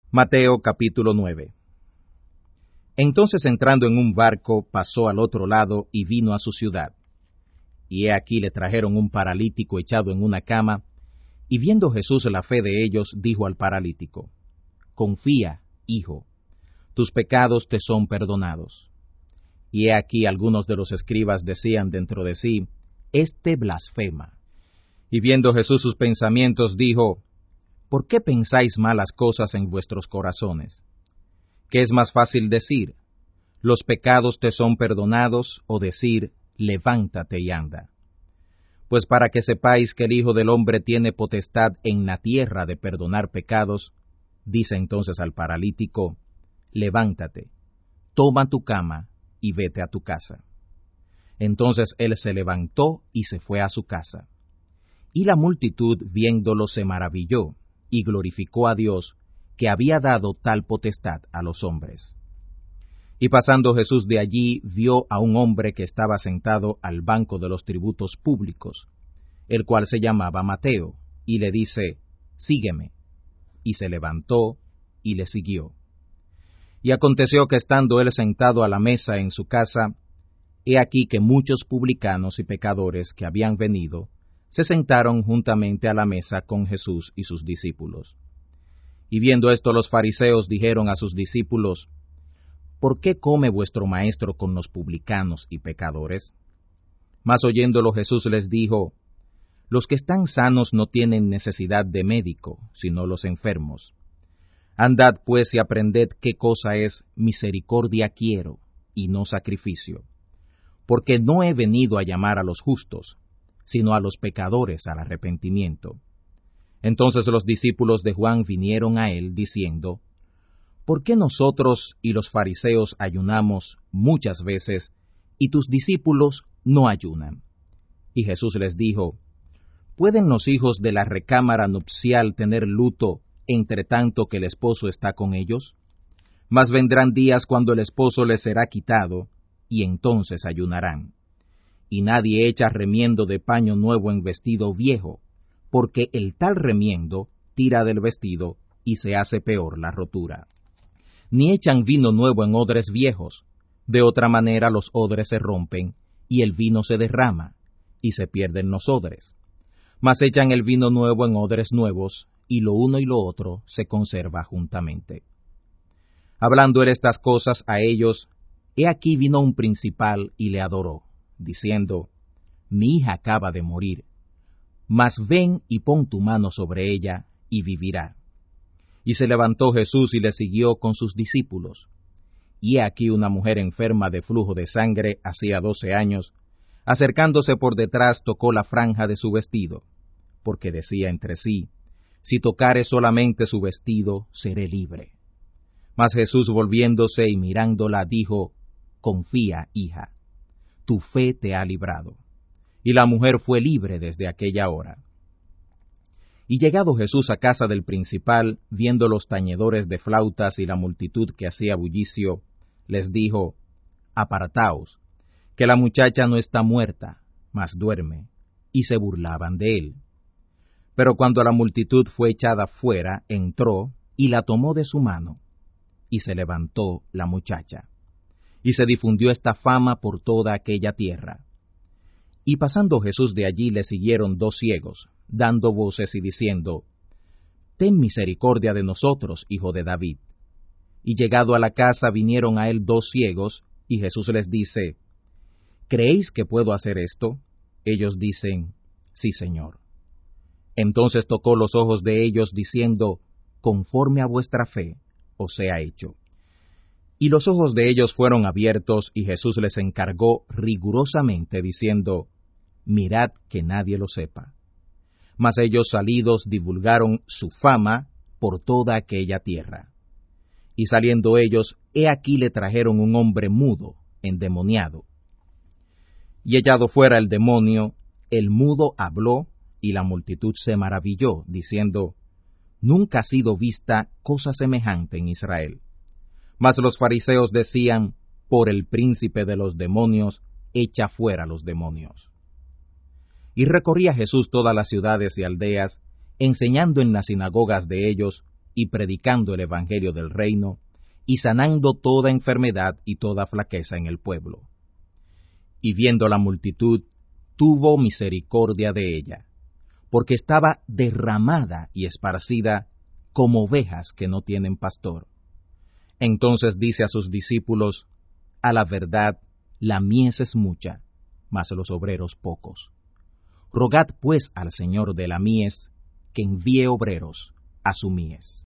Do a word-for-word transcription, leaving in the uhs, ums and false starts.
Mateo capítulo nueve. Entonces entrando en un barco, pasó al otro lado y vino a su ciudad. Y he aquí le trajeron un paralítico echado en una cama, y viendo Jesús la fe de ellos, dijo al paralítico: Confía, hijo, tus pecados te son perdonados. Y he aquí algunos de los escribas decían dentro de sí: Este blasfema. Y viendo Jesús sus pensamientos, dijo: ¿Por qué pensáis malas cosas en vuestros corazones? ¿Qué es más fácil decir: los pecados te son perdonados, o decir: levántate y anda? Pues para que sepáis que el Hijo del Hombre tiene potestad en la tierra de perdonar pecados, dice entonces al paralítico: levántate, toma tu cama y vete a tu casa. Entonces él se levantó y se fue a su casa. Y la multitud, viéndolo, se maravilló, y glorificó a Dios, que había dado tal potestad a los hombres. Y pasando Jesús de allí, vio a un hombre que estaba sentado al banco de los tributos públicos, el cual se llamaba Mateo, y le dice: Sígueme. Y se levantó y le siguió. Y aconteció que estando él sentado a la mesa en su casa, he aquí que muchos publicanos y pecadores que habían venido, se sentaron juntamente a la mesa con Jesús y sus discípulos. Y viendo esto, los fariseos dijeron a sus discípulos: ¿Por qué come vuestro maestro con los publicanos y pecadores? Mas oyéndolo Jesús les dijo: Los que están sanos no tienen necesidad de médico, sino los enfermos. Andad pues y aprended qué cosa es misericordia quiero, y no sacrificio. Porque no he venido a llamar a los justos, sino a los pecadores al arrepentimiento. Entonces los discípulos de Juan vinieron a él, diciendo: ¿Por qué nosotros y los fariseos ayunamos muchas veces, y tus discípulos no ayunan? Y Jesús les dijo: ¿Pueden los hijos de la recámara nupcial tener luto, entre tanto que el esposo está con ellos? Mas vendrán días cuando el esposo les será quitado, y entonces ayunarán. Y nadie echa remiendo de paño nuevo en vestido viejo, porque el tal remiendo tira del vestido, y se hace peor la rotura. Ni echan vino nuevo en odres viejos, de otra manera los odres se rompen, y el vino se derrama, y se pierden los odres. Mas echan el vino nuevo en odres nuevos, y lo uno y lo otro se conserva juntamente. Hablando él estas cosas a ellos, he aquí vino un principal y le adoró, diciendo: Mi hija acaba de morir, mas ven y pon tu mano sobre ella, y vivirá. Y se levantó Jesús y le siguió con sus discípulos. Y he aquí una mujer enferma de flujo de sangre hacía doce años, acercándose por detrás tocó la franja de su vestido, porque decía entre sí: Si tocare solamente su vestido, seré libre. Mas Jesús, volviéndose y mirándola, dijo: Confía, hija, tu fe te ha librado. Y la mujer fue libre desde aquella hora. Y llegado Jesús a casa del principal, viendo los tañedores de flautas y la multitud que hacía bullicio, les dijo: Apartaos, que la muchacha no está muerta, mas duerme. Y se burlaban de él. Pero cuando la multitud fue echada fuera, entró, y la tomó de su mano, y se levantó la muchacha. Y se difundió esta fama por toda aquella tierra. Y pasando Jesús de allí, le siguieron dos ciegos, dando voces y diciendo: Ten misericordia de nosotros, hijo de David. Y llegado a la casa vinieron a él dos ciegos, y Jesús les dice: ¿Creéis que puedo hacer esto? Ellos dicen: Sí, Señor. Entonces tocó los ojos de ellos, diciendo: Conforme a vuestra fe os sea hecho. Y los ojos de ellos fueron abiertos, y Jesús les encargó rigurosamente, diciendo: Mirad que nadie lo sepa. Mas ellos salidos divulgaron su fama por toda aquella tierra. Y saliendo ellos, he aquí le trajeron un hombre mudo, endemoniado. Y echado fuera el demonio, el mudo habló, y la multitud se maravilló, diciendo: Nunca ha sido vista cosa semejante en Israel. Mas los fariseos decían: Por el príncipe de los demonios, echa fuera los demonios. Y recorría Jesús todas las ciudades y aldeas, enseñando en las sinagogas de ellos, y predicando el evangelio del reino, y sanando toda enfermedad y toda flaqueza en el pueblo. Y viendo la multitud, tuvo misericordia de ella, porque estaba derramada y esparcida como ovejas que no tienen pastor. Entonces dice a sus discípulos: a la verdad, la mies es mucha, mas los obreros pocos. Rogad pues al Señor de la mies que envíe obreros a su mies.